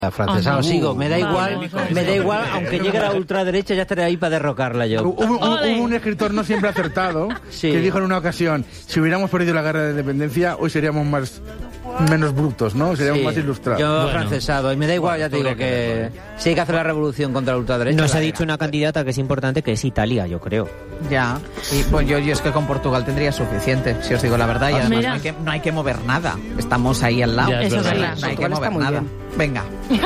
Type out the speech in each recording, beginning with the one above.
Afrancesado, sigo, me da igual, aunque llegue a la ultraderecha ya estaré ahí para derrocarla yo. Hubo un escritor no siempre acertado que dijo en una ocasión, si hubiéramos perdido la guerra de independencia, hoy seríamos menos brutos, ¿no? Seríamos más ilustrados. Yo francesado, y me da igual, ya te digo que si hay que hacer la revolución contra la ultraderecha. Nos ha dicho una candidata que es importante, que es Italia, yo creo. Ya, y pues yo es que con Portugal tendría suficiente, si os digo la verdad, y además no hay que mover nada, estamos ahí al lado. Eso es verdad. No hay que mover nada. Venga.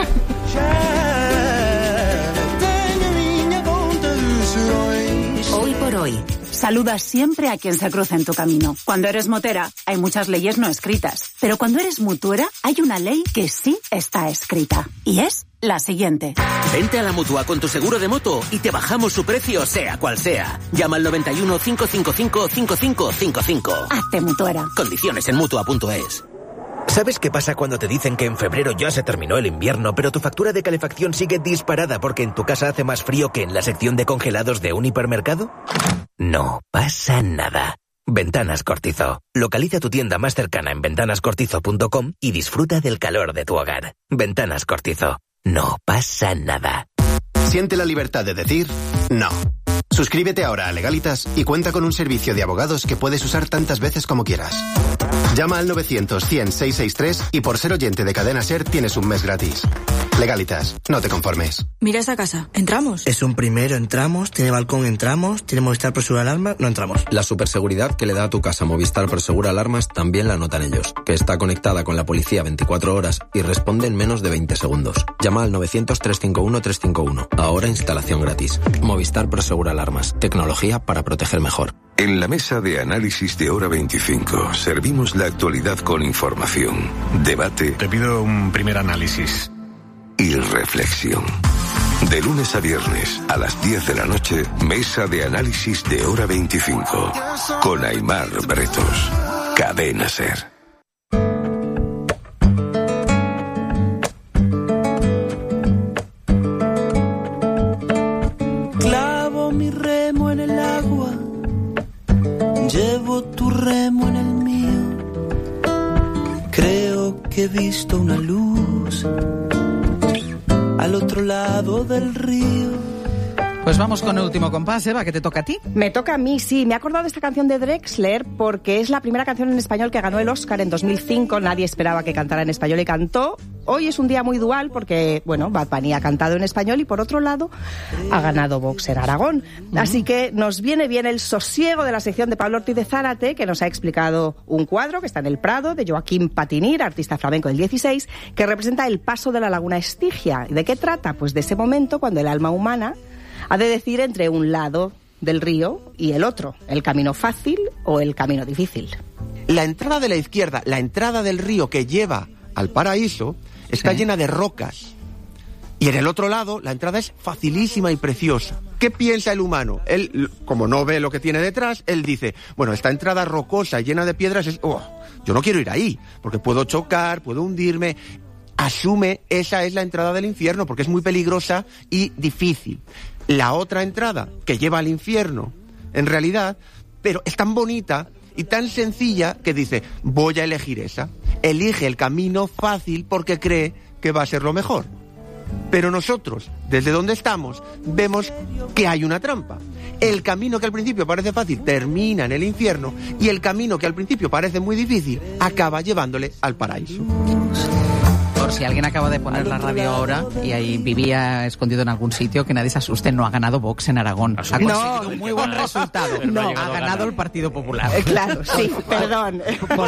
Hoy por hoy, saluda siempre a quien se cruza en tu camino. Cuando eres motera, hay muchas leyes no escritas. Pero cuando eres mutuera, hay una ley que sí está escrita. Y es la siguiente. Vente a la Mutua con tu seguro de moto y te bajamos su precio, sea cual sea. Llama al 91 555 5555. Hazte mutuera. Condiciones en Mutua.es. ¿Sabes qué pasa cuando te dicen que en febrero ya se terminó el invierno, pero tu factura de calefacción sigue disparada porque en tu casa hace más frío que en la sección de congelados de un hipermercado? No pasa nada. Ventanas Cortizo. Localiza tu tienda más cercana en ventanascortizo.com y disfruta del calor de tu hogar. Ventanas Cortizo. No pasa nada. Siente la libertad de decir no. Suscríbete ahora a Legalitas y cuenta con un servicio de abogados que puedes usar tantas veces como quieras. Llama al 900-100-663 y por ser oyente de Cadena SER tienes un mes gratis. Legalitas, no te conformes. Mira esa casa, ¿entramos? Es un primero, entramos, tiene balcón, entramos, tiene Movistar Prosegura Alarmas, no entramos. La superseguridad que le da a tu casa Movistar Prosegura Alarmas también la notan ellos, que está conectada con la policía 24 horas y responde en menos de 20 segundos. Llama al 900-351-351. Ahora instalación gratis. Movistar Prosegura Alarmas, tecnología para proteger mejor. En la mesa de análisis de Hora 25 servimos la actualidad con información, debate. Te pido un primer análisis. Y reflexión. De lunes a viernes a las 10 de la noche, mesa de análisis de Hora 25 con Aimar Bretos. Cadena SER. Clavo mi remo en el agua, llevo tu remo en el mío. Creo que he visto una luz al otro lado del río. Pues vamos con el último compás, Eva, que te toca a ti. Me toca a mí, sí. Me he acordado de esta canción de Drexler porque es la primera canción en español que ganó el Oscar en 2005. Nadie esperaba que cantara en español y cantó. Hoy es un día muy dual porque, bueno, Bad Bunny ha cantado en español y, por otro lado, ha ganado Vox en Aragón. Así que nos viene bien el sosiego de la sección de Pablo Ortiz de Zárate, que nos ha explicado un cuadro que está en el Prado, de Joaquín Patinir, artista flamenco del 16, que representa el paso de la laguna Estigia. ¿De qué trata? Pues de ese momento cuando el alma humana ha de decidir entre un lado del río y el otro, el camino fácil o el camino difícil. La entrada de la izquierda, la entrada del río que lleva al paraíso, está llena de rocas. Y en el otro lado, la entrada es facilísima y preciosa. ¿Qué piensa el humano? Él, como no ve lo que tiene detrás, él dice, bueno, esta entrada rocosa llena de piedras es... yo no quiero ir ahí, porque puedo chocar, puedo hundirme. Asume, esa es la entrada del infierno, porque es muy peligrosa y difícil. La otra entrada, que lleva al infierno, en realidad, pero es tan bonita y tan sencilla que dice, voy a elegir esa. Elige el camino fácil porque cree que va a ser lo mejor. Pero nosotros, desde donde estamos, vemos que hay una trampa. El camino que al principio parece fácil termina en el infierno y el camino que al principio parece muy difícil acaba llevándole al paraíso. Por si alguien acaba de poner la radio ahora y ahí vivía escondido en algún sitio, que nadie se asuste, no ha ganado Vox en Aragón. Ha conseguido un muy buen resultado. No, ha ganado el Partido Popular. Claro, sí, perdón.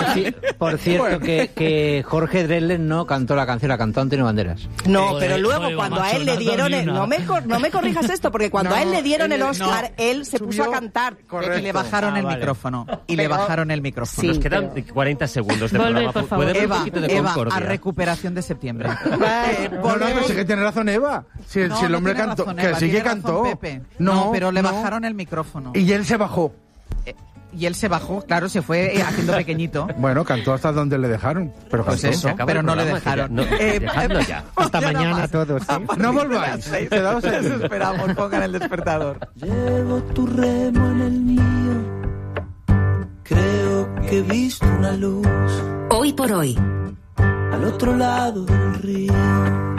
Por cierto, que Jorge Drexler no cantó la canción, la cantó Antonio Banderas. No, pero luego cuando a él le dieron... No me corrijas esto, porque cuando a él le dieron el Oscar, él se puso a cantar. Y le bajaron el micrófono. Nos quedan 40 segundos de programa. Por favor. Eva, a recuperación de septiembre. Pero sí que tiene razón Eva. Si el hombre cantó, que sí que cantó. No, pero le bajaron el micrófono. Y él se bajó. Y él se bajó, claro, se fue haciendo pequeño. Bueno, cantó hasta donde le dejaron. Pero pues eso, pero no le dejaron. Dejadlo ya. Hasta mañana todos. ¿Sí? No volváis. Quedaos ahí. Esperamos, pongan el despertador. Llevo tu remo en el mío. Creo que he visto una luz. Hoy por hoy. Al otro lado del río.